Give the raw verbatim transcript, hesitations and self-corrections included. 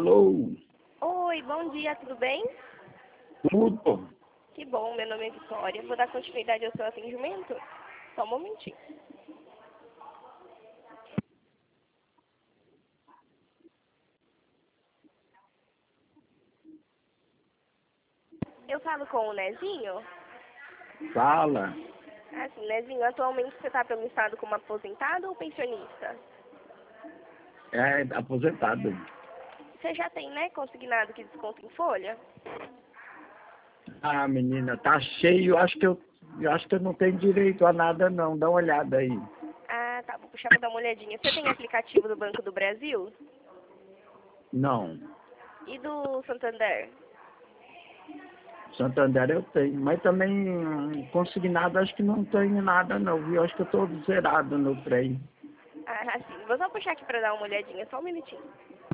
Alô? Oi, bom dia, tudo bem? Tudo? Que bom, meu nome é Vitória. Vou dar continuidade ao seu atendimento? Só um momentinho. Eu falo com o Nezinho? Fala. Assim, Nezinho, atualmente você está pelo estado como aposentado ou pensionista? É aposentado. Você já tem, né, consignado que desconto em folha? Ah, menina, tá cheio. Acho que eu, eu acho que eu não tenho direito a nada não. Dá uma olhada aí. Ah, tá, vou puxar para dar uma olhadinha. Você tem aplicativo do Banco do Brasil? Não. E do Santander? Santander eu tenho. Mas também hum, consignado acho que não tenho nada não, viu? Acho que eu tô zerado no trem. Ah, sim. Vou só puxar aqui para dar uma olhadinha, só um minutinho.